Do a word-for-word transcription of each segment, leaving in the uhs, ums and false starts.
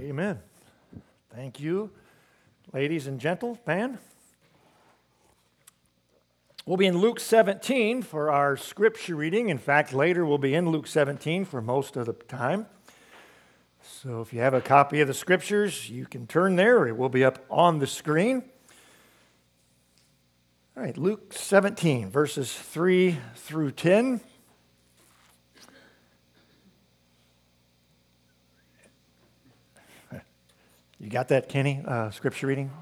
Amen. Thank you, ladies and gentlemen. We'll be in Luke seventeen for our scripture reading. In fact, later we'll be in Luke seventeen for most of the time. So if you have a copy of the scriptures, you can turn there. It will be up on the screen. All right, Luke seventeen, verses three through ten. You got that, Kenny, uh, scripture reading?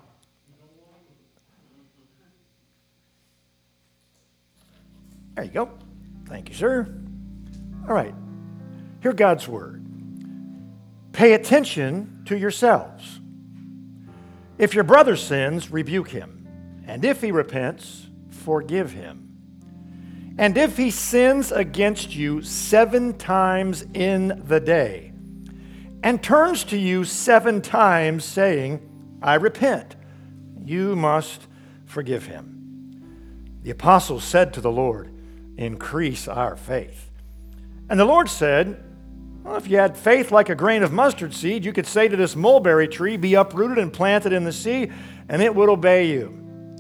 There you go. Thank you, sir. All right. Hear God's word. Pay attention to yourselves. If your brother sins, rebuke him. And if he repents, forgive him. And if he sins against you seven times in the day, and turns to you seven times, saying, I repent, you must forgive him. The apostles said to the Lord, increase our faith. And the Lord said, well, if you had faith like a grain of mustard seed, you could say to this mulberry tree, be uprooted and planted in the sea, and it would obey you.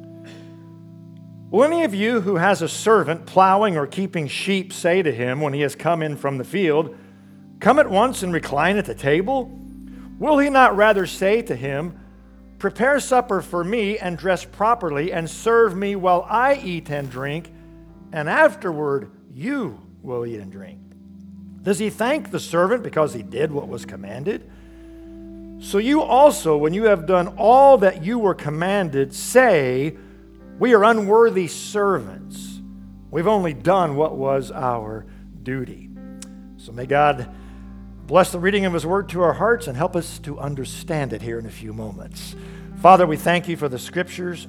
Will any of you who has a servant plowing or keeping sheep say to him when he has come in from the field, come at once and recline at the table? Will he not rather say to him, prepare supper for me and dress properly and serve me while I eat and drink, and afterward you will eat and drink? Does he thank the servant because he did what was commanded? So you also, when you have done all that you were commanded, say, we are unworthy servants. We've only done what was our duty. So may God bless the reading of his word to our hearts and help us to understand it here in a few moments. Father, we thank you for the scriptures.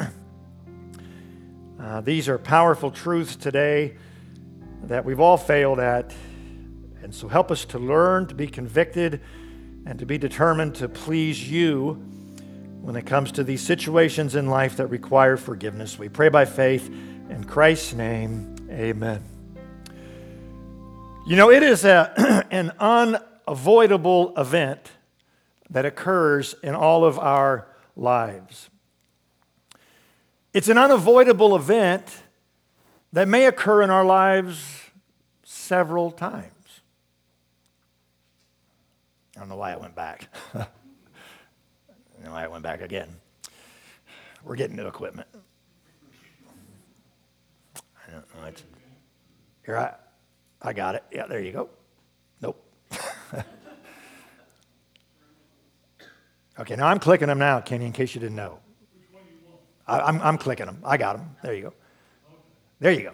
uh, these are powerful truths today that we've all failed at. And so help us to learn, to be convicted, and to be determined to please you when it comes to these situations in life that require forgiveness. We pray by faith in Christ's name, amen. You know, it is a, an unavoidable event that occurs in all of our lives. It's an unavoidable event that may occur in our lives several times. I don't know why it went back. I don't know why it went back again. We're getting new equipment. I don't know. It's, here, I... I got it. Yeah, there you go. Nope. Okay, now I'm clicking them now, Kenny, in case you didn't know. Which one you want? I, I'm, I'm clicking them. I got them. There you go. Okay. There you go.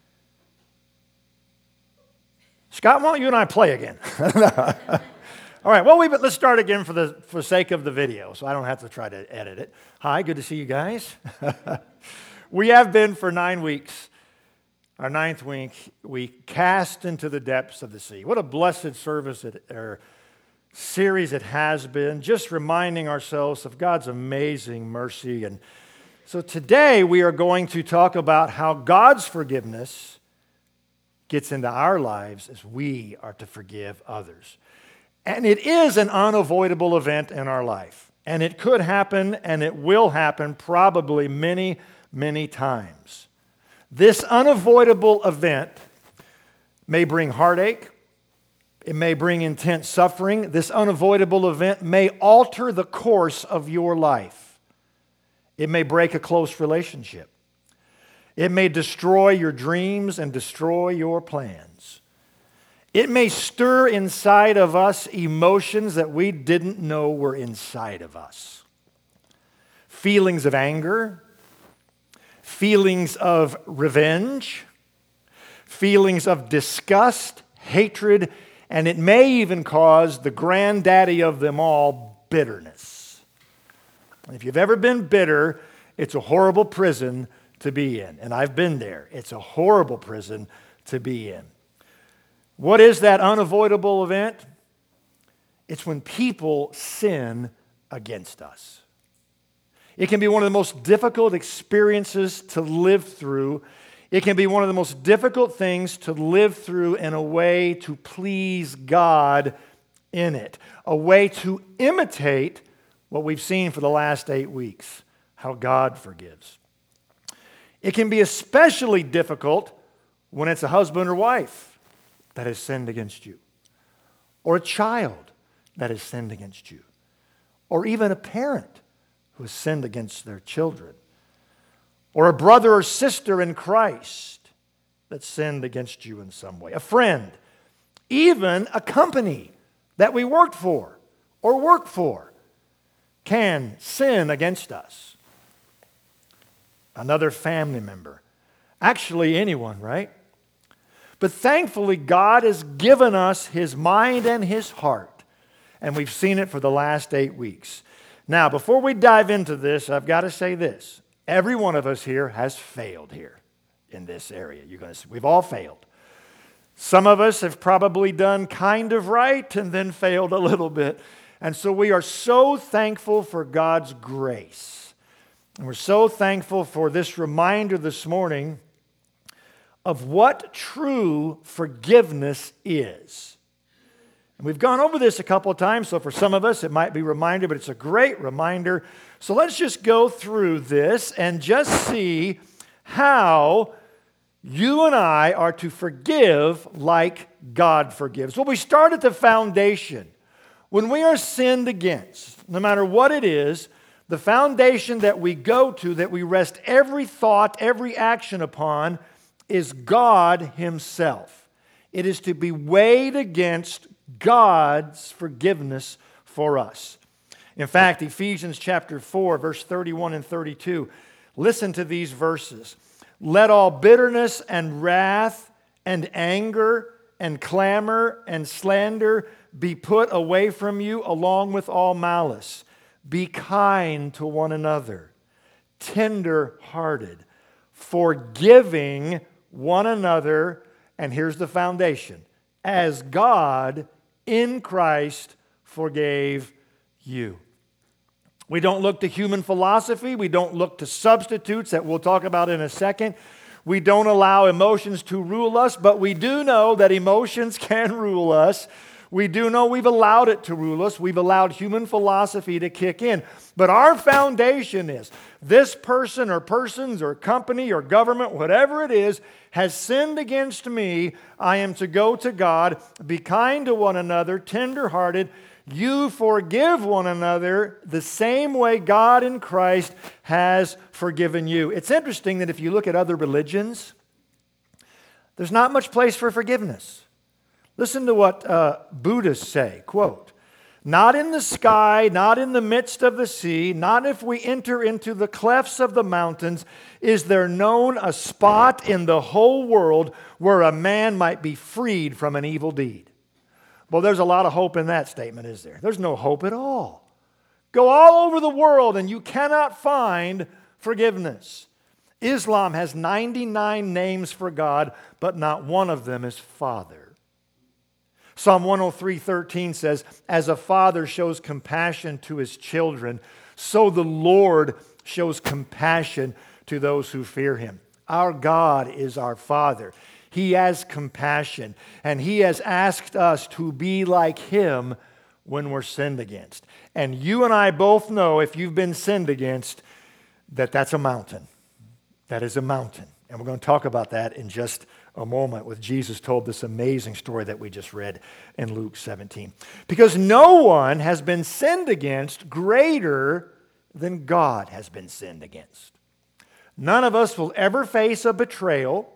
Scott, why don't you and I play again? All right, well, we, let's start again for the for sake of the video, so I don't have to try to edit it. Hi, good to see you guys. We have been for nine weeks. Our ninth week, we cast into the depths of the sea. What a blessed service it, or series it has been, just reminding ourselves of God's amazing mercy. And so today we are going to talk about how God's forgiveness gets into our lives as we are to forgive others. And it is an unavoidable event in our life. And it could happen, and it will happen probably many, many times. This unavoidable event may bring heartache. It may bring intense suffering. This unavoidable event may alter the course of your life. It may break a close relationship. It may destroy your dreams and destroy your plans. It may stir inside of us emotions that we didn't know were inside of us. Feelings of anger, feelings of revenge, feelings of disgust, hatred, and it may even cause the granddaddy of them all, bitterness. If you've ever been bitter, it's a horrible prison to be in. And I've been there. It's a horrible prison to be in. What is that unavoidable event? It's when people sin against us. It can be one of the most difficult experiences to live through. It can be one of the most difficult things to live through in a way to please God in it, a way to imitate what we've seen for the last eight weeks, how God forgives. It can be especially difficult when it's a husband or wife that has sinned against you, or a child that has sinned against you, or even a parent who has sinned against their children, or a brother or sister in Christ that sinned against you in some way, a friend, even a company that we worked for or work for can sin against us. Another family member, actually anyone, right? But thankfully, God has given us His mind and His heart, and we've seen it for the last eight weeks. Now, before we dive into this, I've got to say this. Every one of us here has failed here in this area. You're going to see, we've all failed. Some of us have probably done kind of right and then failed a little bit. And so we are so thankful for God's grace. And we're so thankful for this reminder this morning of what true forgiveness is. And we've gone over this a couple of times, so for some of us it might be a reminder, but it's a great reminder. So let's just go through this and just see how you and I are to forgive like God forgives. Well, we start at the foundation. When we are sinned against, no matter what it is, the foundation that we go to, that we rest every thought, every action upon, is God Himself. It is to be weighed against God's forgiveness for us. In fact, Ephesians chapter four, verse thirty-one and thirty-two, listen to these verses. Let all bitterness and wrath and anger and clamor and slander be put away from you, along with all malice. Be kind to one another, tender-hearted, forgiving one another, and here's the foundation, as God in Christ forgave you. We don't look to human philosophy. We don't look to substitutes that we'll talk about in a second. We don't allow emotions to rule us, but we do know that emotions can rule us. We do know we've allowed it to rule us. We've allowed human philosophy to kick in. But our foundation is this person or persons or company or government, whatever it is, has sinned against me. I am to go to God, be kind to one another, tender-hearted. You forgive one another the same way God in Christ has forgiven you. It's interesting that if you look at other religions, there's not much place for forgiveness. Listen to what uh, Buddhists say, quote, not in the sky, not in the midst of the sea, not if we enter into the clefts of the mountains, is there known a spot in the whole world where a man might be freed from an evil deed. Well, there's a lot of hope in that statement, is there? There's no hope at all. Go all over the world and you cannot find forgiveness. Islam has ninety-nine names for God, but not one of them is Father. Psalm one oh three thirteen says, as a father shows compassion to his children, so the Lord shows compassion to those who fear Him. Our God is our Father. He has compassion, and He has asked us to be like Him when we're sinned against. And you and I both know, if you've been sinned against, that that's a mountain. That is a mountain. And we're going to talk about that in just a moment with Jesus told this amazing story that we just read in Luke seventeen. Because no one has been sinned against greater than God has been sinned against. None of us will ever face a betrayal,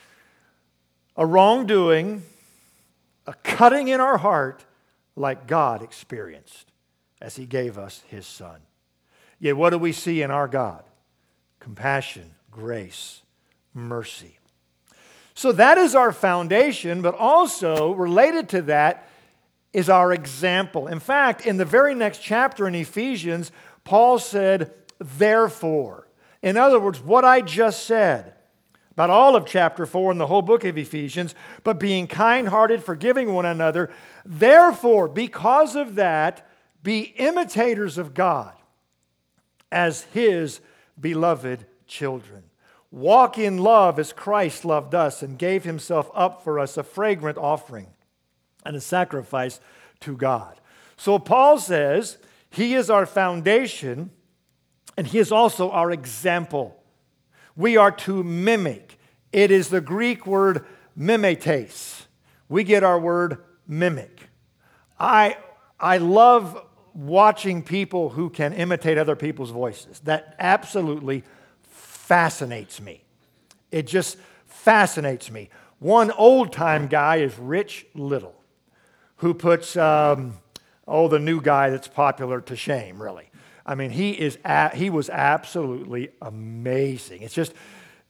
a wrongdoing, a cutting in our heart like God experienced as He gave us His Son. Yet what do we see in our God? Compassion, grace, mercy. So that is our foundation, but also related to that is our example. In fact, in the very next chapter in Ephesians, Paul said, therefore. In other words, what I just said about all of chapter four and the whole book of Ephesians, but being kind-hearted, forgiving one another. Therefore, because of that, be imitators of God as His beloved children. Walk in love as Christ loved us and gave Himself up for us, a fragrant offering and a sacrifice to God. So Paul says he is our foundation and he is also our example. We are to mimic. It is the Greek word mimetes. We get our word mimic. I, I love watching people who can imitate other people's voices. That absolutely fascinates me. It just fascinates me. One old-time guy is Rich Little, who puts, um, oh, the new guy that's popular to shame, really. I mean, he is a, he was absolutely amazing. It's just,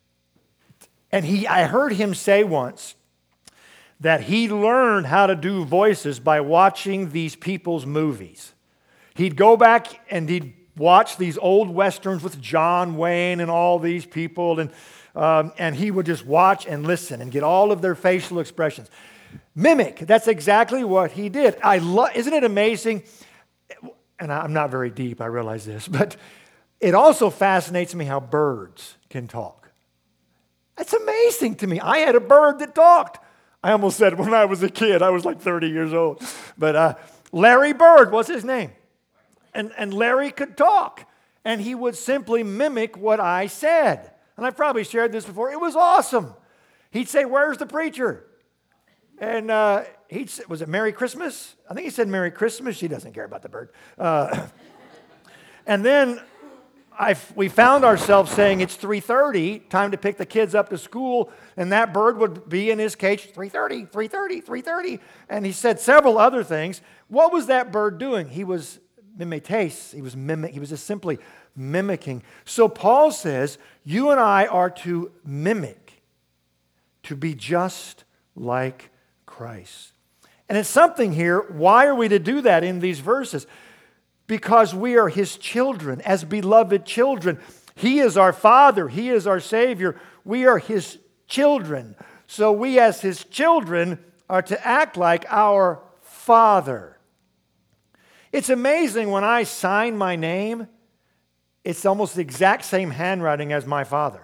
and he, I heard him say once that he learned how to do voices by watching these people's movies. He'd go back and he'd watch these old westerns with John Wayne and all these people, and um, and he would just watch and listen and get all of their facial expressions. Mimic, that's exactly what he did. I love, isn't it amazing? And I'm not very deep, I realize this, but it also fascinates me how birds can talk. That's amazing to me. I had a bird that talked. I almost said when I was a kid, I was like thirty years old. But uh, Larry Bird was his name. And, and Larry could talk. And he would simply mimic what I said. And I probably shared this before. It was awesome. He'd say, "Where's the preacher?" And uh, he'd say, was it Merry Christmas? I think he said Merry Christmas. She doesn't care about the bird. Uh, and then I, we found ourselves saying it's three thirty, time to pick the kids up to school, and that bird would be in his cage, three thirty, three thirty, three thirty, and he said several other things. What was that bird doing? He was mimetes, he was mimic, he was just simply mimicking. So Paul says, you and I are to mimic, to be just like Christ. And it's something here, why are we to do that in these verses? Because we are his children, as beloved children. He is our Father. He is our Savior. We are his children. So we as his children are to act like our Father. It's amazing when I sign my name, it's almost the exact same handwriting as my father.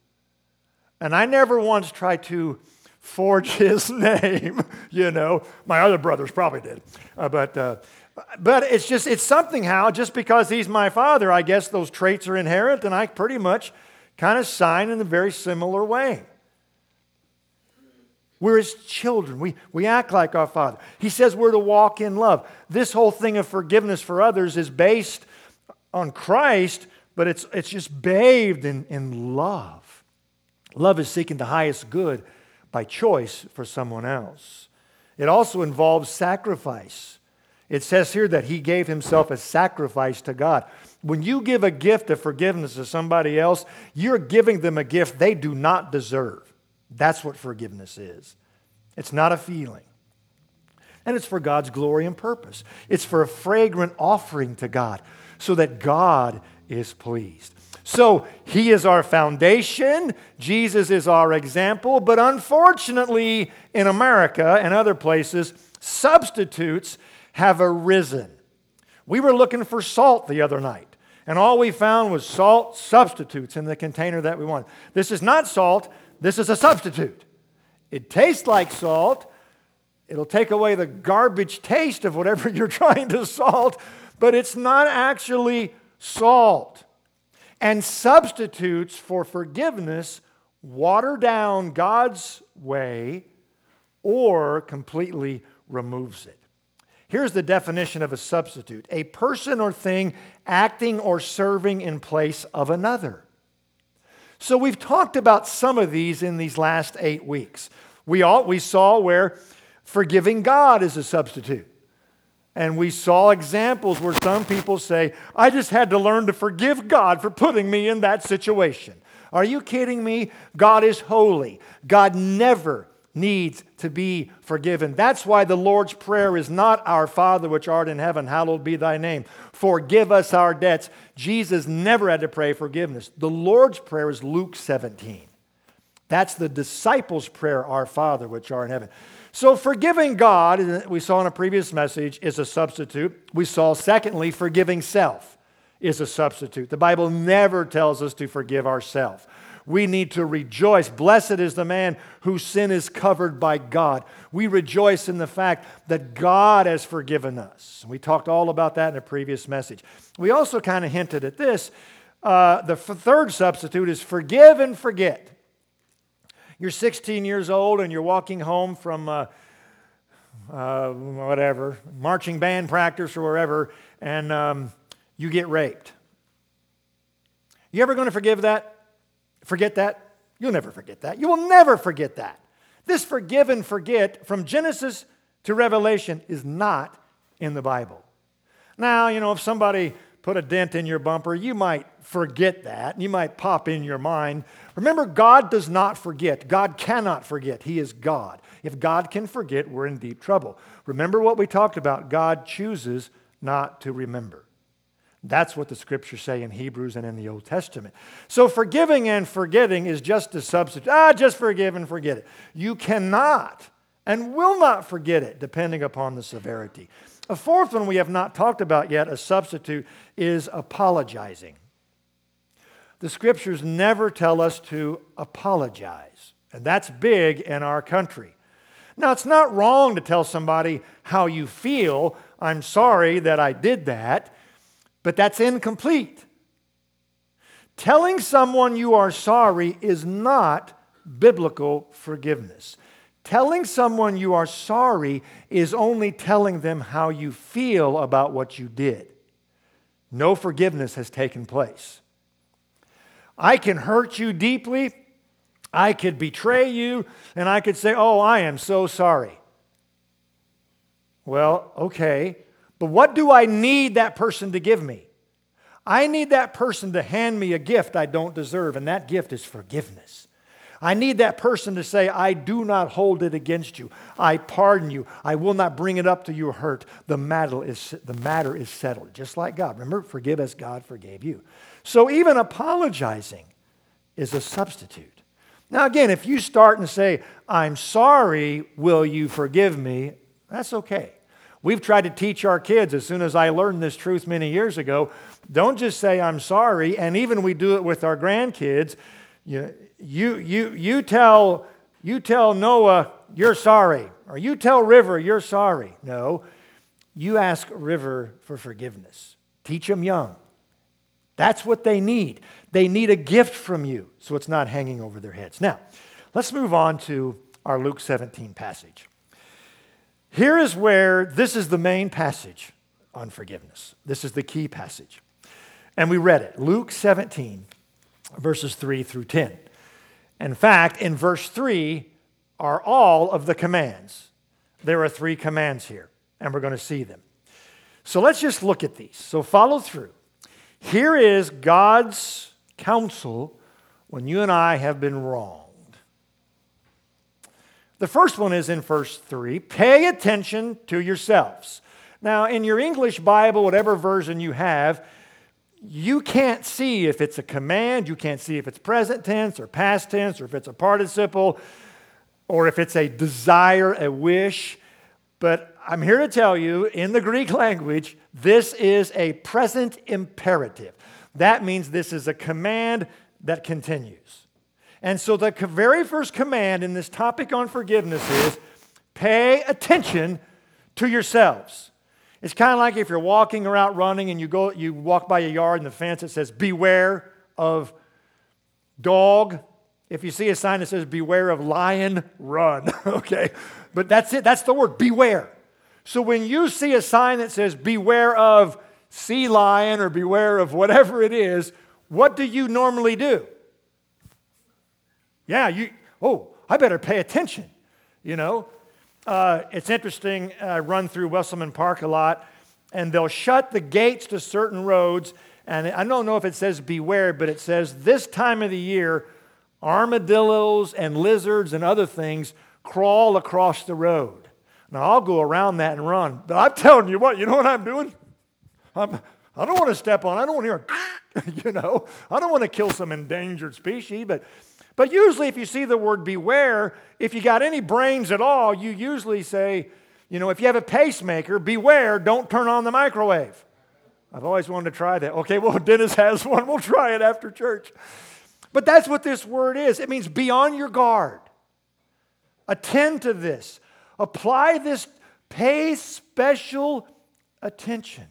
And I never once tried to forge his name, you know. My other brothers probably did. Uh, but... Uh, But it's just, it's something how, just because he's my father, I guess those traits are inherent, and I pretty much kind of sign in a very similar way. We're his children. We, we act like our Father. He says we're to walk in love. This whole thing of forgiveness for others is based on Christ, but it's, it's just bathed in, in love. Love is seeking the highest good by choice for someone else. It also involves sacrifice. It says here that he gave himself a sacrifice to God. When you give a gift of forgiveness to somebody else, you're giving them a gift they do not deserve. That's what forgiveness is. It's not a feeling. And it's for God's glory and purpose. It's for a fragrant offering to God so that God is pleased. So he is our foundation. Jesus is our example. But unfortunately, in America and other places, substitutes have arisen. We were looking for salt the other night, and all we found was salt substitutes in the container that we wanted. This is not salt, this is a substitute. It tastes like salt. It'll take away the garbage taste of whatever you're trying to salt, but it's not actually salt. And substitutes for forgiveness water down God's way or completely removes it. Here's the definition of a substitute: a person or thing acting or serving in place of another. So we've talked about some of these in these last eight weeks. We all we saw where forgiving God is a substitute. And we saw examples where some people say, I just had to learn to forgive God for putting me in that situation. Are you kidding me? God is holy. God never needs to be forgiven. That's why the Lord's Prayer is not our Father which art in heaven, hallowed be thy name. Forgive us our debts. Jesus never had to pray forgiveness. The Lord's Prayer is Luke seventeen. That's the disciples' prayer, our Father which art in heaven. So forgiving God, we saw in a previous message, is a substitute. We saw, secondly, forgiving self is a substitute. The Bible never tells us to forgive ourselves. We need to rejoice. Blessed is the man whose sin is covered by God. We rejoice in the fact that God has forgiven us. We talked all about that in a previous message. We also kind of hinted at this. Uh, the f- third substitute is forgive and forget. You're sixteen years old and you're walking home from uh, uh, whatever, marching band practice or wherever, and um, you get raped. You ever going to forgive that? Forget that? You'll never forget that. You will never forget that. This forgive and forget from Genesis to Revelation is not in the Bible. Now, you know, if somebody put a dent in your bumper, you might forget that. You might pop in your mind. Remember, God does not forget. God cannot forget. He is God. If God can forget, we're in deep trouble. Remember what we talked about. God chooses not to remember. That's what the scriptures say in Hebrews and in the Old Testament. So forgiving and forgetting is just a substitute. Ah, just forgive and forget it. You cannot and will not forget it, depending upon the severity. A fourth one we have not talked about yet, a substitute, is apologizing. The scriptures never tell us to apologize, and that's big in our country. Now, it's not wrong to tell somebody how you feel. I'm sorry that I did that, but that's incomplete. Telling someone you are sorry is not biblical forgiveness. Telling someone you are sorry is only telling them how you feel about what you did. No forgiveness has taken place. I can hurt you deeply, I could betray you, and I could say, oh, I am so sorry. Well, okay, but what do I need that person to give me? I need that person to hand me a gift I don't deserve, and that gift is forgiveness. I need that person to say, I do not hold it against you. I pardon you. I will not bring it up to your hurt. The matter is, the matter is settled, just like God. Remember, forgive as God forgave you. So even apologizing is a substitute. Now again, if you start and say, I'm sorry, will you forgive me? That's okay. We've tried to teach our kids, as soon as I learned this truth many years ago, don't just say, I'm sorry, and even we do it with our grandkids. You, you, you, you, tell, you tell Noah, you're sorry, or you tell River, you're sorry. No, you ask River for forgiveness. Teach them young. That's what they need. They need a gift from you, so it's not hanging over their heads. Now, let's move on to our Luke seventeen passage. Here is where, this is the main passage on forgiveness. This is the key passage. And we read it, Luke seventeen, verses three through ten. In fact, in verse three are all of the commands. There are three commands here, and we're going to see them. So let's just look at these. So follow through. Here is God's counsel when you and I have been wronged. The first one is in verse three, pay attention to yourselves. Now, in your English Bible, whatever version you have, you can't see if it's a command, you can't see if it's present tense or past tense, or if it's a participle, or if it's a desire, a wish. But I'm here to tell you, in the Greek language, this is a present imperative. That means this is a command that continues. And so the very first command in this topic on forgiveness is, pay attention to yourselves. It's kind of like if you're walking or out running and you go, you walk by a yard and the fence that says, beware of dog. If you see a sign that says, beware of lion, run, okay? But that's it, that's the word, beware. So when you see a sign that says, beware of sea lion or beware of whatever it is, what do you normally do? Yeah, you, oh, I better pay attention, you know? Uh, it's interesting, I run through Wesselman Park a lot, and they'll shut the gates to certain roads, and I don't know if it says beware, but it says this time of the year, armadillos and lizards and other things crawl across the road. Now, I'll go around that and run, but I'm telling you what, you know what I'm doing? I'm, I don't want to step on, I don't want to hear, you know, I don't want to kill some endangered species, but But usually if you see the word beware, if you got any brains at all, you usually say, you know, if you have a pacemaker, beware, don't turn on the microwave. I've always wanted to try that. Okay, well, Dennis has one. We'll try it after church. But that's what this word is. It means be on your guard. Attend to this. Apply this. Pay special attention.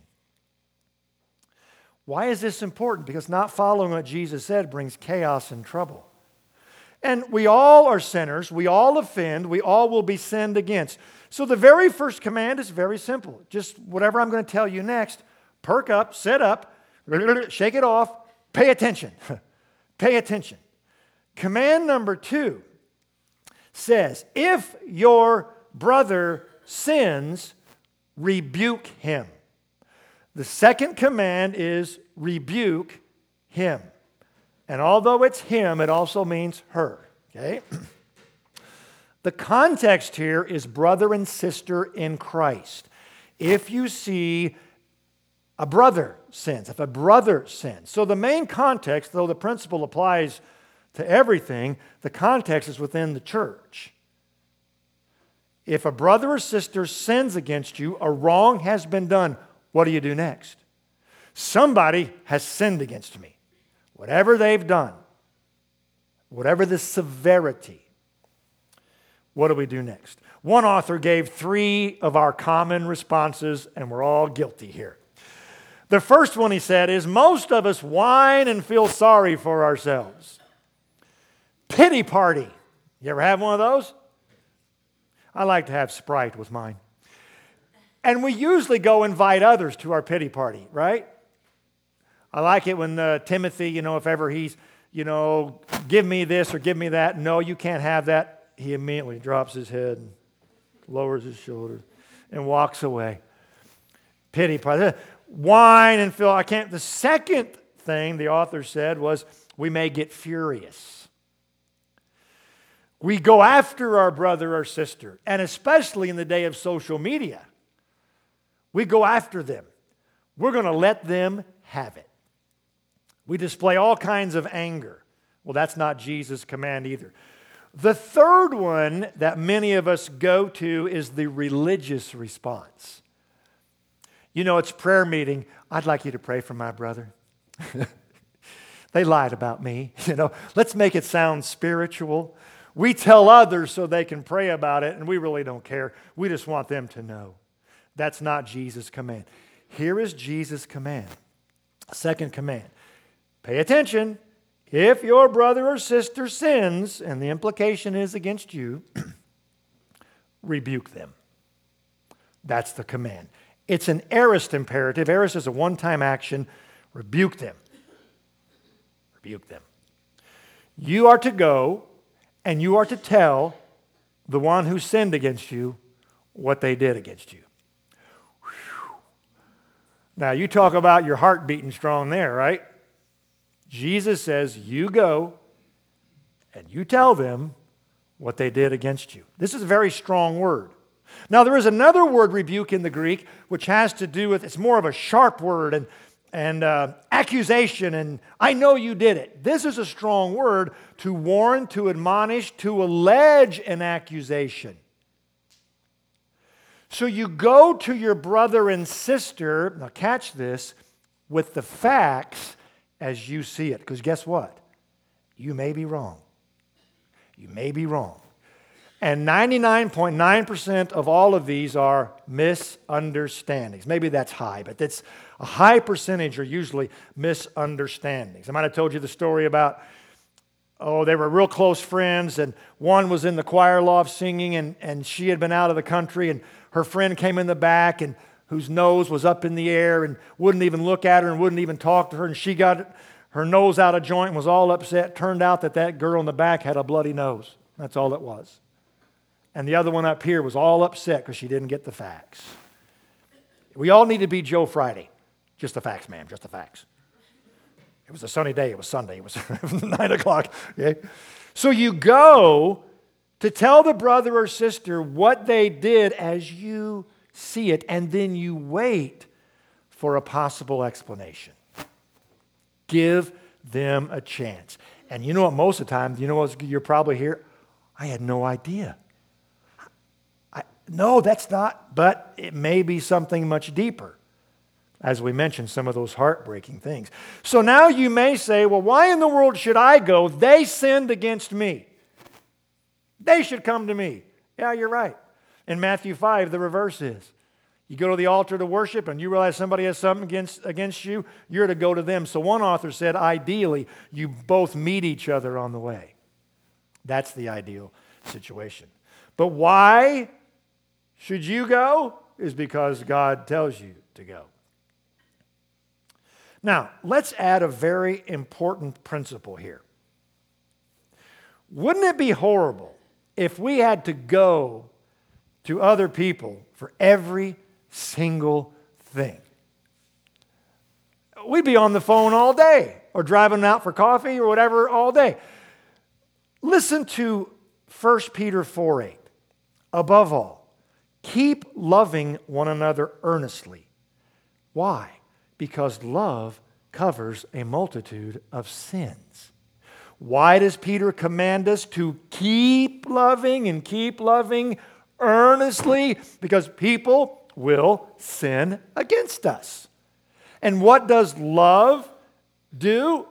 Why is this important? Because not following what Jesus said brings chaos and trouble. And we all are sinners. We all offend. We all will be sinned against. So the very first command is very simple. Just whatever I'm going to tell you next, perk up, sit up, shake it off, pay attention. Pay attention. Command number two says, if your brother sins, rebuke him. The second command is rebuke him. And although it's him, it also means her. Okay? The context here is brother and sister in Christ. If you see a brother sins, if a brother sins. So the main context, though the principle applies to everything, the context is within the church. If a brother or sister sins against you, a wrong has been done, what do you do next? Somebody has sinned against me. Whatever they've done, whatever the severity, what do we do next? One author gave three of our common responses, and we're all guilty here. The first one, he said, is most of us whine and feel sorry for ourselves. Pity party. You ever have one of those? I like to have Sprite with mine. And we usually go invite others to our pity party, right? I like it when uh, Timothy, you know, if ever he's, you know, give me this or give me that. No, you can't have that. He immediately drops his head and lowers his shoulders and walks away. Pity party. Whine and feel, I can't. The second thing the author said was we may get furious. We go after our brother or sister, and especially in the day of social media, we go after them. We're going to let them have it. We display all kinds of anger. Well, that's not Jesus' command either. The third one that many of us go to is the religious response. You know, it's prayer meeting. I'd like you to pray for my brother. They lied about me. You know, let's make it sound spiritual. We tell others so they can pray about it, and we really don't care. We just want them to know. That's not Jesus' command. Here is Jesus' command. Second command. Pay attention. If your brother or sister sins, and the implication is against you, rebuke them. That's the command. It's an aorist imperative. Aorist is a one-time action. Rebuke them. Rebuke them. You are to go and you are to tell the one who sinned against you what they did against you. Whew. Now, you talk about your heart beating strong there, right? Jesus says, you go and you tell them what they did against you. This is a very strong word. Now, there is another word, rebuke, in the Greek, which has to do with, it's more of a sharp word and, and uh, accusation, and I know you did it. This is a strong word to warn, to admonish, to allege an accusation. So you go to your brother and sister, now catch this, with the facts as you see it. Because guess what? You may be wrong. You may be wrong. And ninety-nine point nine percent of all of these are misunderstandings. Maybe that's high, but that's a high percentage are usually misunderstandings. I might have told you the story about, oh, they were real close friends, and one was in the choir loft singing, and, and she had been out of the country, and her friend came in the back, and whose nose was up in the air and wouldn't even look at her and wouldn't even talk to her, and she got her nose out of joint and was all upset. Turned out that that girl in the back had a bloody nose. That's all it was. And the other one up here was all upset because she didn't get the facts. We all need to be Joe Friday. Just the facts, ma'am, just the facts. It was a sunny day. It was Sunday. It was nine o'clock. Okay? So you go to tell the brother or sister what they did as you see it, and then you wait for a possible explanation. Give them a chance. And you know what, most of the time, you know what you're probably here? I had no idea. I, no, that's not, but it may be something much deeper. as we mentioned, some of those heartbreaking things. So now you may say, well, why in the world should I go? They sinned against me. They should come to me. Yeah, you're right. In Matthew five, the reverse is. You go to the altar to worship and you realize somebody has something against, against you, you're to go to them. So one author said, ideally, you both meet each other on the way. That's the ideal situation. But why should you go? Is because God tells you to go. Now, let's add a very important principle here. Wouldn't it be horrible if we had to go to other people for every single thing? We'd be on the phone all day or driving out for coffee or whatever all day. Listen to First Peter four eight. Above all, keep loving one another earnestly. Why? Because love covers a multitude of sins. Why does Peter command us to keep loving and keep loving earnestly? Because people will sin against us. And what does love do?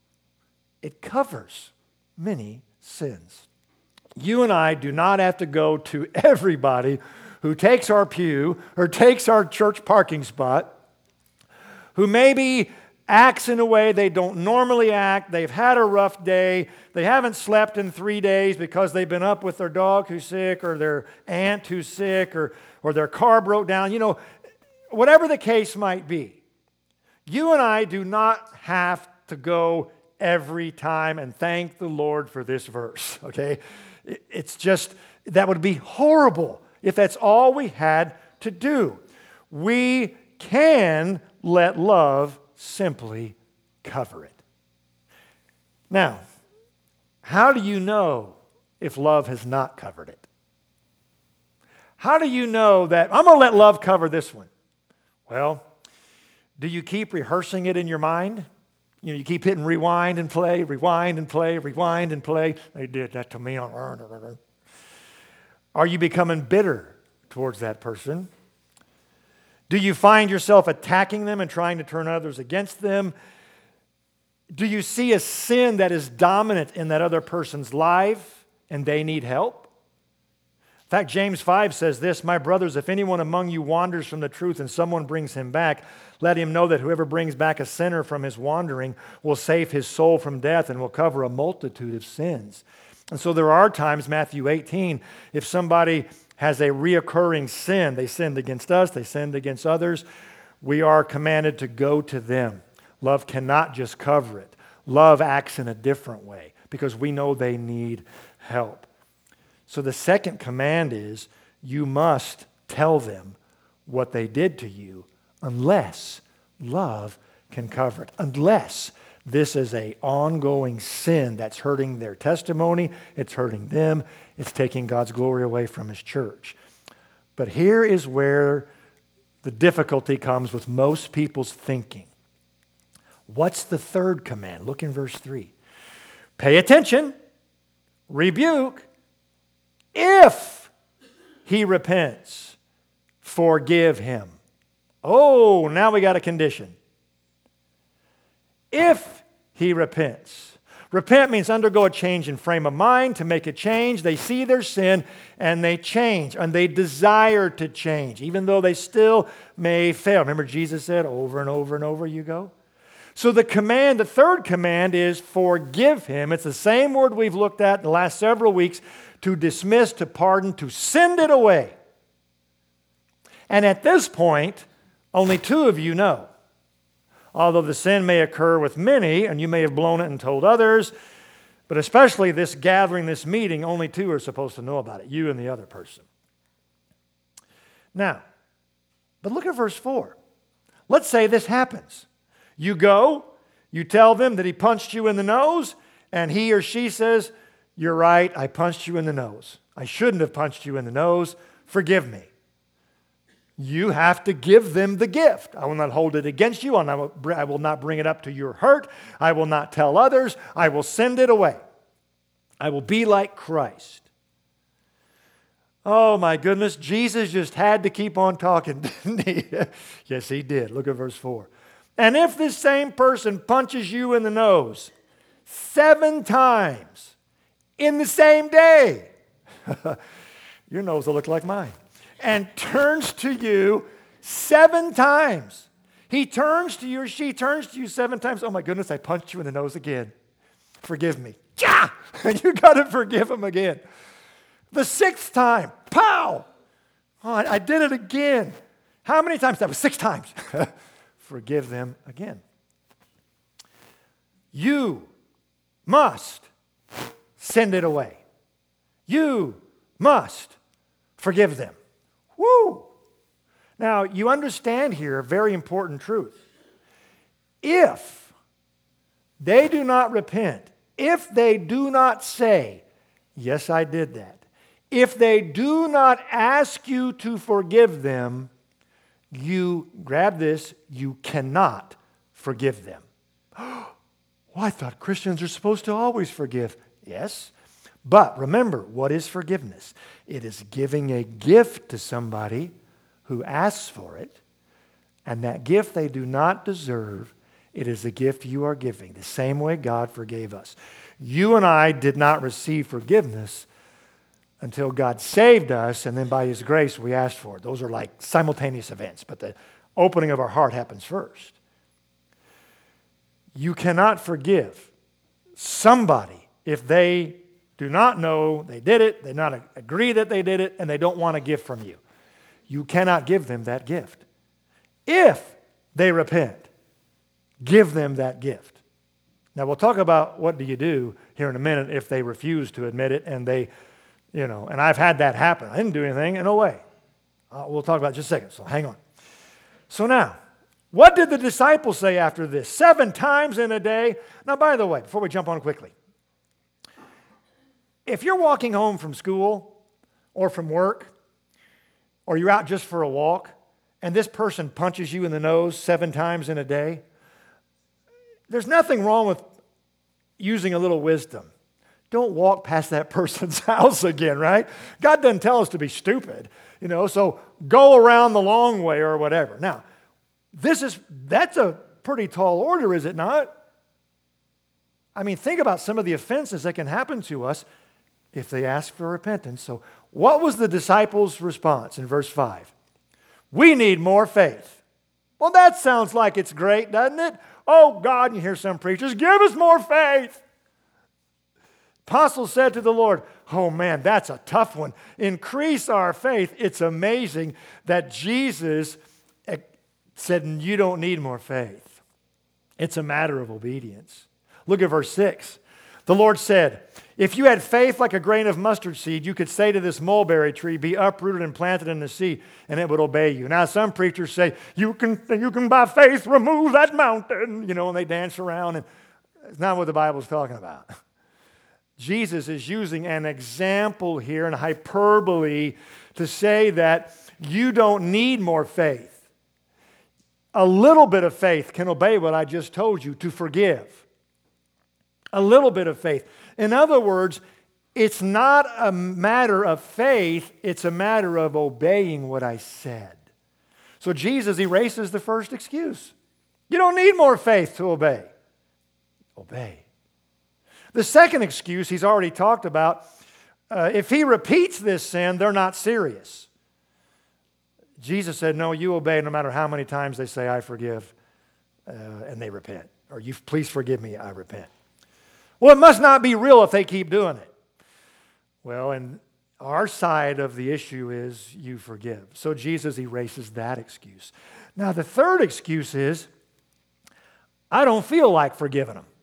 It covers many sins. You and I do not have to go to everybody who takes our pew or takes our church parking spot, who maybe acts in a way they don't normally act. They've had a rough day. They haven't slept in three days because they've been up with their dog who's sick or their aunt who's sick or, or their car broke down. You know, whatever the case might be. You and I do not have to go every time, and thank the Lord for this verse, okay? It's just, that would be horrible if that's all we had to do. We can let love simply cover it. Now, how do you know if love has not covered it? How do you know that, I'm going to let love cover this one? Well, do you keep rehearsing it in your mind? You know, you keep hitting rewind and play, rewind and play, rewind and play. They did that to me. Are you becoming bitter towards that person? Do you find yourself attacking them and trying to turn others against them? Do you see a sin that is dominant in that other person's life and they need help? In fact, James five says this, my brothers, if anyone among you wanders from the truth and someone brings him back, let him know that whoever brings back a sinner from his wandering will save his soul from death and will cover a multitude of sins. And so there are times, Matthew eighteen, if somebody has a reoccurring sin, they sinned against us, they sinned against others, we are commanded to go to them. Love cannot just cover it. Love acts in a different way because we know they need help. So the second command is you must tell them what they did to you unless love can cover it. Unless this is an ongoing sin that's hurting their testimony, it's hurting them, it's taking God's glory away from His church. But here is where the difficulty comes with most people's thinking. What's the third command? Look in verse three. Pay attention, rebuke, if he repents, forgive him. Oh, now we got a condition. If he repents. Repent means undergo a change in frame of mind, to make a change. They see their sin and they change, and they desire to change, even though they still may fail. Remember Jesus said over and over and over you go? So the command, the third command is forgive him. It's the same word we've looked at in the last several weeks, to dismiss, to pardon, to send it away. And at this point, only two of you know. Although the sin may occur with many, and you may have blown it and told others, but especially this gathering, this meeting, only two are supposed to know about it, you and the other person. Now, but look at verse four. Let's say this happens. You go, you tell them that he punched you in the nose, and he or she says, you're right, I punched you in the nose. I shouldn't have punched you in the nose. Forgive me. You have to give them the gift. I will not hold it against you. I will not bring it up to your hurt. I will not tell others. I will send it away. I will be like Christ. Oh my goodness, Jesus just had to keep on talking, didn't he? Yes, he did. Look at verse four. And if this same person punches you in the nose seven times in the same day, your nose will look like mine, and turns to you seven times. He turns to you or she turns to you seven times. Oh my goodness, I punched you in the nose again. Forgive me. Yeah! And you got to forgive him again. The sixth time, pow! Oh, I, I did it again. How many times? That was six times. Forgive them again. You must send it away. You must forgive them. Woo! Now, you understand here a very important truth. If they do not repent, if they do not say, yes, I did that, if they do not ask you to forgive them, you, grab this, you cannot forgive them. Well, I thought Christians are supposed to always forgive. Yes, but remember, what is forgiveness? It is giving a gift to somebody who asks for it, and that gift they do not deserve. It is a gift you are giving, the same way God forgave us. You and I did not receive forgiveness until God saved us, and then by His grace we asked for it. Those are like simultaneous events, but the opening of our heart happens first. You cannot forgive somebody if they do not know they did it, they do not agree that they did it, and they don't want a gift from you. You cannot give them that gift. If they repent, give them that gift. Now, we'll talk about what do you do here in a minute if they refuse to admit it and they, you know, and I've had that happen. I didn't do anything, and no way. Uh, we'll talk about it in just a second, so hang on. So now, what did the disciples say after this? Seven times in a day. Now, by the way, before we jump on quickly, if you're walking home from school or from work, or you're out just for a walk, and this person punches you in the nose seven times in a day, there's nothing wrong with using a little wisdom. Don't walk past that person's house again, right? God doesn't tell us to be stupid, you know, so go around the long way or whatever. Now, this is, that's a pretty tall order, is it not? I mean, think about some of the offenses that can happen to us if they ask for repentance. So what was the disciples' response in verse five? We need more faith. Well, that sounds like it's great, doesn't it? Oh, God, and you hear some preachers, give us more faith. Apostle said to the Lord, oh man, that's a tough one. Increase our faith. It's amazing that Jesus said, you don't need more faith. It's a matter of obedience. Look at verse six. The Lord said, if you had faith like a grain of mustard seed, you could say to this mulberry tree, be uprooted and planted in the sea, and it would obey you. Now, some preachers say, you can, you can by faith remove that mountain, you know, and they dance around, and it's not what the Bible's talking about. Jesus is using an example here, an hyperbole, to say that you don't need more faith. A little bit of faith can obey what I just told you, to forgive. A little bit of faith. In other words, it's not a matter of faith, it's a matter of obeying what I said. So Jesus erases the first excuse. You don't need more faith to obey. Obey. The second excuse he's already talked about, uh, if he repeats this sin, they're not serious. Jesus said, no, you obey no matter how many times they say, I forgive, uh, and they repent. Or you please forgive me, I repent. Well, it must not be real if they keep doing it. Well, and our side of the issue is you forgive. So Jesus erases that excuse. Now, the third excuse is, I don't feel like forgiving them.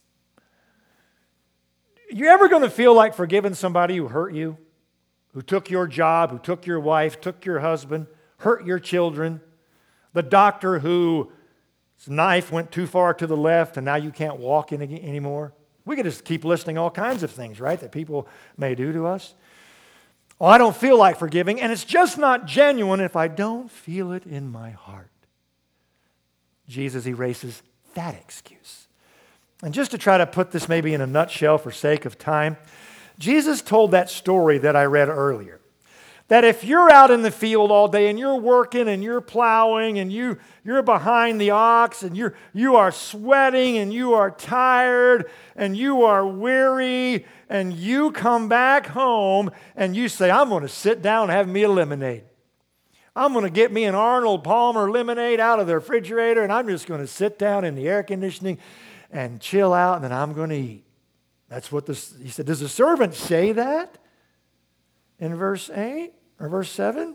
You ever going to feel like forgiving somebody who hurt you, who took your job, who took your wife, took your husband, hurt your children, the doctor whose knife went too far to the left and now you can't walk in anymore? We could just keep listing all kinds of things, right, that people may do to us. Oh, I don't feel like forgiving, and it's just not genuine if I don't feel it in my heart. Jesus erases that excuse. And just to try to put this maybe in a nutshell for sake of time, Jesus told that story that I read earlier. that if you're out in the field all day and you're working and you're plowing and you, you're behind the ox and you're, you are sweating and you are tired and you are weary and you come back home and you say, I'm going to sit down and have me a lemonade. I'm going to get me an Arnold Palmer lemonade out of the refrigerator and I'm just going to sit down in the air conditioning and chill out and then I'm going to eat. That's what this, he said, does the servant say that in verse eight or verse seven?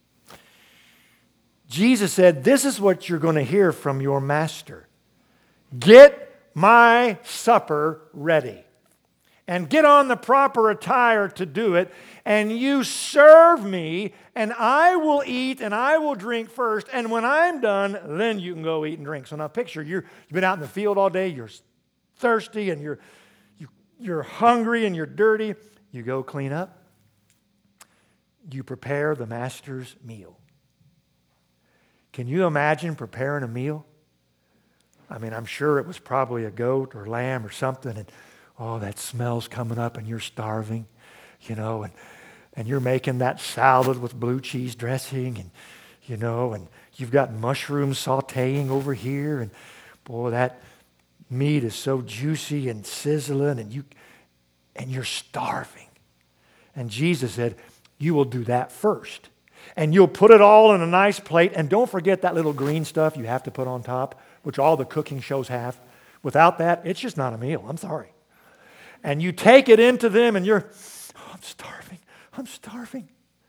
Jesus said, this is what you're going to hear from your master. Get my supper ready. And get on the proper attire to do it. And you serve me, and I will eat and I will drink first. And when I'm done, then you can go eat and drink. So now picture, you're, you've been out in the field all day, you're thirsty, and you're, you, you're hungry, and you're dirty. You go clean up. You prepare the master's meal. Can you imagine preparing a meal? I mean, I'm sure it was probably a goat or lamb or something, and oh, that smell's coming up and you're starving, you know, and, and you're making that salad with blue cheese dressing and, you know, and you've got mushrooms sauteing over here and, boy, that meat is so juicy and sizzling and, you, and you're starving. And Jesus said, you will do that first. And you'll put it all in a nice plate. And don't forget that little green stuff you have to put on top, which all the cooking shows have. Without that, it's just not a meal. I'm sorry. And you take it into them and you're, oh, I'm starving, I'm starving.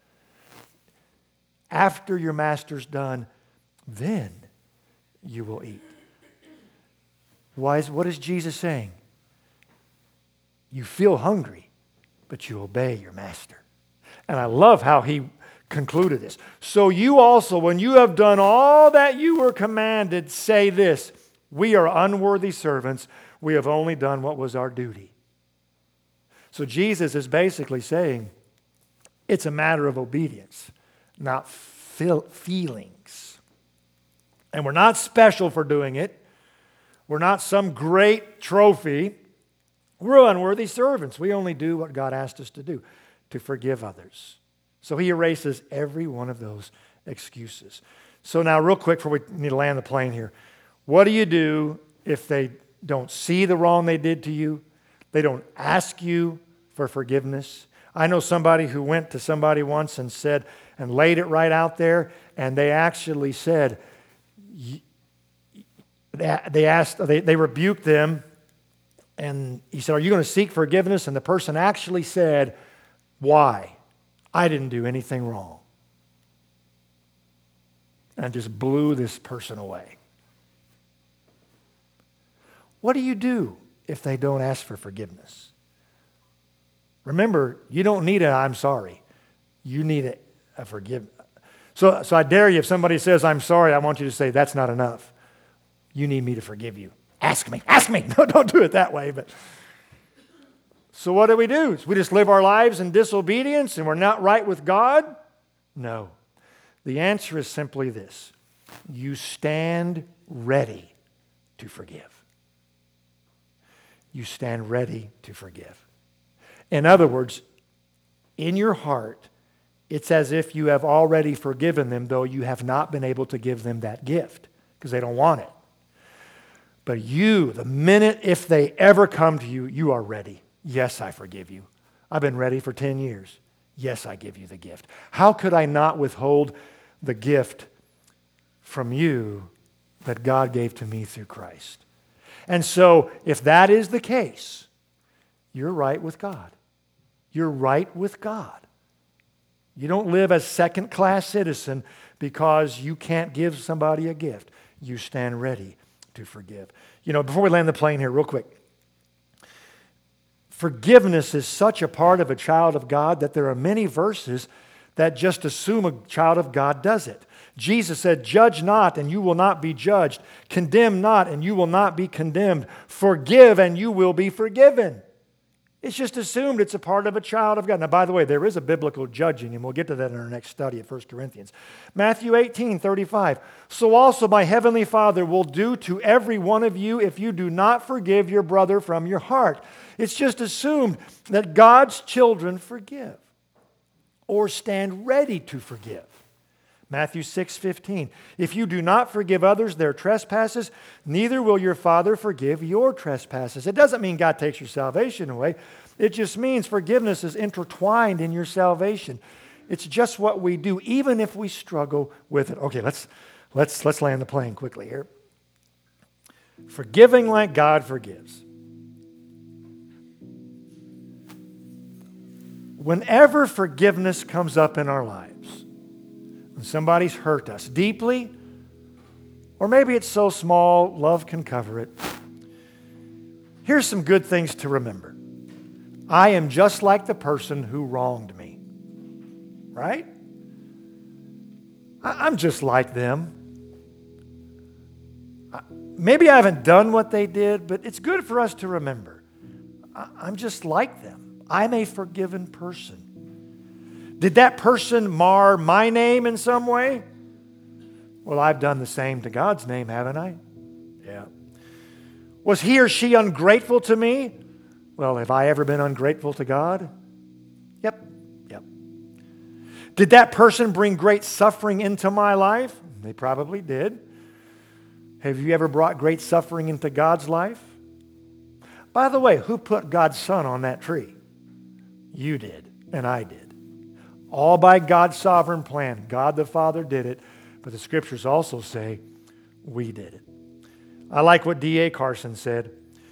After your master's done, then you will eat. Why is, what is Jesus saying? You feel hungry, but you obey your master. And I love how he concluded this. So you also, when you have done all that you were commanded, say this, we are unworthy servants. We have only done what was our duty. So Jesus is basically saying it's a matter of obedience, not feel, feelings. And we're not special for doing it. We're not some great trophy. We're unworthy servants. We only do what God asked us to do, to forgive others. So he erases every one of those excuses. So now real quick before we need to land the plane here. What do you do if they don't see the wrong they did to you? They don't ask you for forgiveness. I know somebody who went to somebody once and said, and laid it right out there, and they actually said, they asked, they, they rebuked them, and he said, are you going to seek forgiveness? And the person actually said, why? I didn't do anything wrong. And just blew this person away. What do you do if they don't ask for forgiveness? Remember, you don't need a I'm sorry. You need a, a forgive. So, so I dare you, if somebody says, I'm sorry, I want you to say, that's not enough. You need me to forgive you. Ask me. Ask me. No, don't do it that way. But so what do we do? We just live our lives in disobedience and we're not right with God? No. The answer is simply this. You stand ready to forgive. You stand ready to forgive. In other words, in your heart, it's as if you have already forgiven them, though you have not been able to give them that gift because they don't want it. But you, the minute if they ever come to you, you are ready. Yes, I forgive you. I've been ready for ten years. Yes, I give you the gift. How could I not withhold the gift from you that God gave to me through Christ? And so, if that is the case, you're right with God. You're right with God. You don't live as second-class citizen because you can't give somebody a gift. You stand ready to forgive. You know, before we land the plane here, real quick. Forgiveness is such a part of a child of God that there are many verses that just assume a child of God does it. Jesus said, judge not and you will not be judged. Condemn not and you will not be condemned. Forgive and you will be forgiven. It's just assumed it's a part of a child of God. Now, by the way, there is a biblical judging, and we'll get to that in our next study of First Corinthians. Matthew eighteen thirty-five. So also my heavenly Father will do to every one of you if you do not forgive your brother from your heart. It's just assumed that God's children forgive. or stand ready to forgive. Matthew six fifteen. If you do not forgive others their trespasses, neither will your Father forgive your trespasses. It doesn't mean God takes your salvation away. It just means forgiveness is intertwined in your salvation. It's just what we do, even if we struggle with it. Okay, let's let's let's land the plane quickly here. Forgiving like God forgives. Whenever forgiveness comes up in our lives, when somebody's hurt us deeply, or maybe it's so small, love can cover it. Here's some good things to remember. I am just like the person who wronged me. Right? I'm just like them. Maybe I haven't done what they did, but it's good for us to remember. I'm just like them. I'm a forgiven person. Did that person mar my name in some way? Well, I've done the same to God's name, haven't I? Yeah. Was he or she ungrateful to me? Well, have I ever been ungrateful to God? Yep. Yep. Did that person bring great suffering into my life? They probably did. Have you ever brought great suffering into God's life? By the way, who put God's Son on that tree? You did, and I did. All by God's sovereign plan. God the Father did it, but the Scriptures also say we did it. I like what D A Carson said.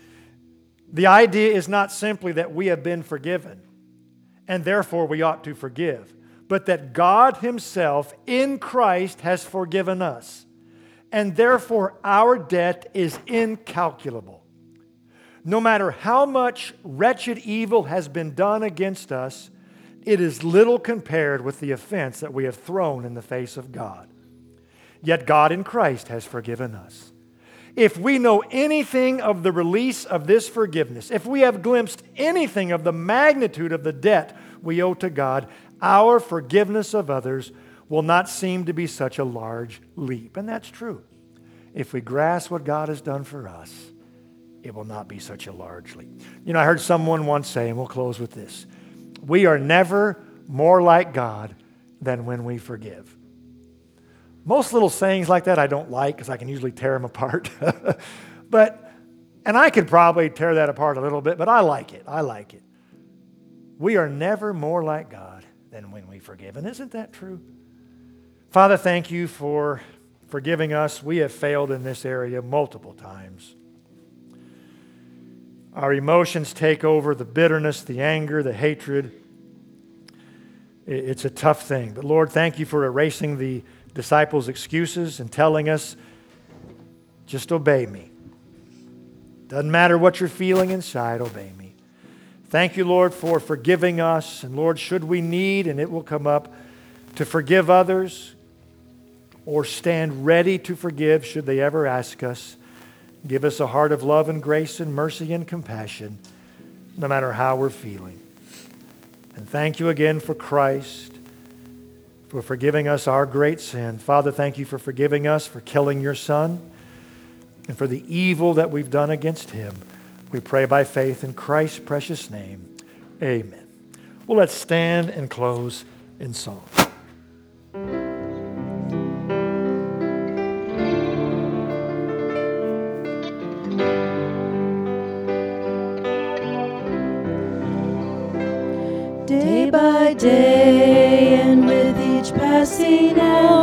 The idea is not simply that we have been forgiven, and therefore we ought to forgive, but that God Himself in Christ has forgiven us, and therefore our debt is incalculable. No matter how much wretched evil has been done against us, it is little compared with the offense that we have thrown in the face of God. Yet God in Christ has forgiven us. If we know anything of the release of this forgiveness, if we have glimpsed anything of the magnitude of the debt we owe to God, our forgiveness of others will not seem to be such a large leap. And that's true. If we grasp what God has done for us, it will not be such a large leap. You know, I heard someone once say, and we'll close with this, we are never more like God than when we forgive. Most little sayings like that I don't like because I can usually tear them apart. But, and I could probably tear that apart a little bit, but I like it. I like it. We are never more like God than when we forgive. And isn't that true? Father, thank you for forgiving us. We have failed in this area multiple times. Our emotions take over, the bitterness, the anger, the hatred. It's a tough thing. But Lord, thank you for erasing the disciples' excuses and telling us, just obey me. Doesn't matter what you're feeling inside, obey me. Thank you, Lord, for forgiving us. And Lord, should we need, and it will come up, to forgive others or stand ready to forgive should they ever ask us, give us a heart of love and grace and mercy and compassion, no matter how we're feeling. And thank you again for Christ, for forgiving us our great sin. Father, thank you for forgiving us for killing your Son and for the evil that we've done against Him. We pray by faith in Christ's precious name. Amen. Well, let's stand and close in song. Day by day and with each passing hour,